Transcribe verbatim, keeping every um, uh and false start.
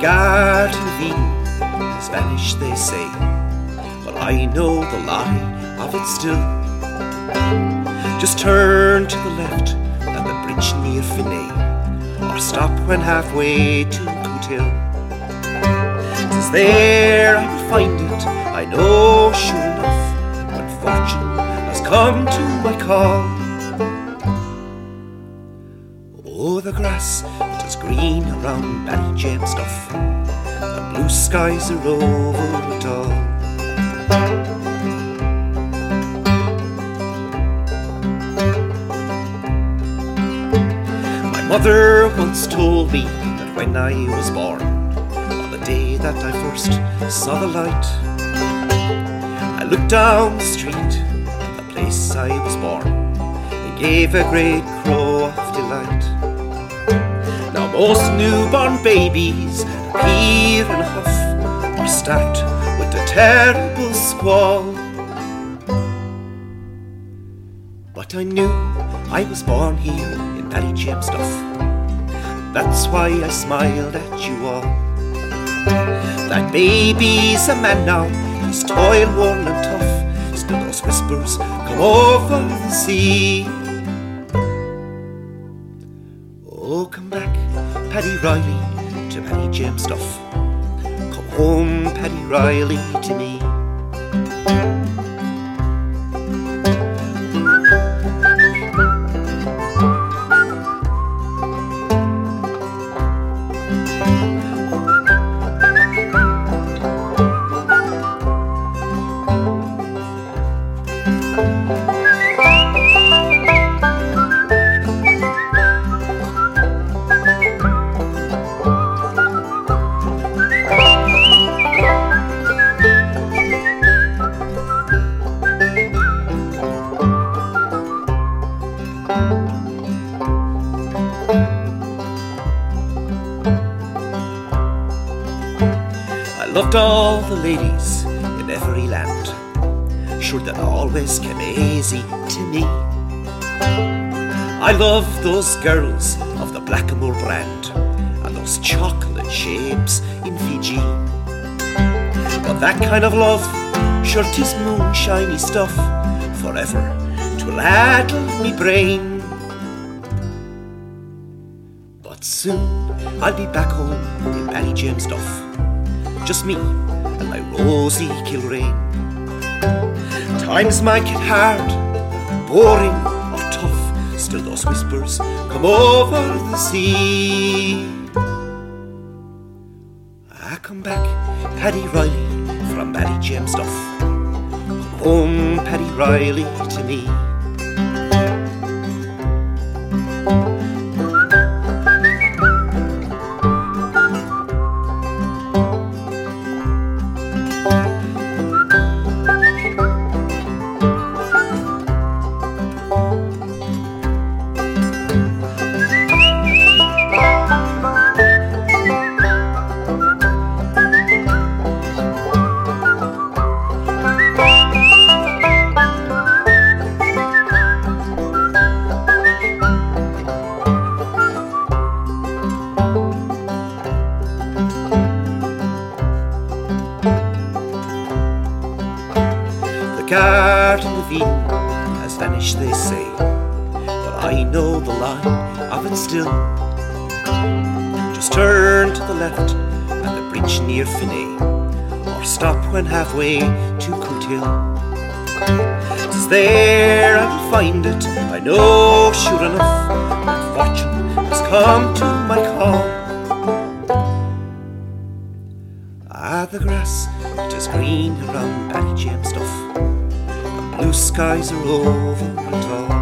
Garden of Eden has vanished, they say, but I know the lie of it still. Just turn to the left at the bridge near Finney, or stop when halfway to Cootehill. 'Tis there I will find it, I know sure enough, when fortune has come to my call. Oh, the grass, it is green around Ballyjamestuff, the blue skies are over it all. My mother once told me that when I was born, on the day that I first saw the light, I looked down the street, the place I was born, and gave a great crow of delight. Now most newborn babies appear in a huff, or start with a terrible squall. But I knew I was born here in Ballyjamestuff, that's why I smiled at you all. That baby's a man now, he's toil-worn and tough, still those whispers come over the sea. Oh, come back, Paddy Riley, to Ballyjamestuff. Come home, Paddy Riley, to me. I loved all the ladies in every land, sure that always came easy to me. I loved those girls of the Blackamoor brand, and those chocolate shapes in Fiji. But that kind of love, sure 'tis moonshiny stuff, forever 'twill addle me brain. But soon I'll be back home in Ballyjamestuff, just me and my Rosie Kilrain. Times might get hard, boring or tough, still those whispers come over the sea. I come back, Paddy Riley from Ballyjamestuff. Come home, Paddy Riley, to me. The Garden of Eden has vanished, they say, but I know the line of it still. Just turn to the left at the bridge near Finney, or stop when halfway to Cootehill. 'Tis there I will find it, I know sure enough, when fortune has come to my call. Ah, the grass, it is green around Ballyjamestuff, blue skies are over it all.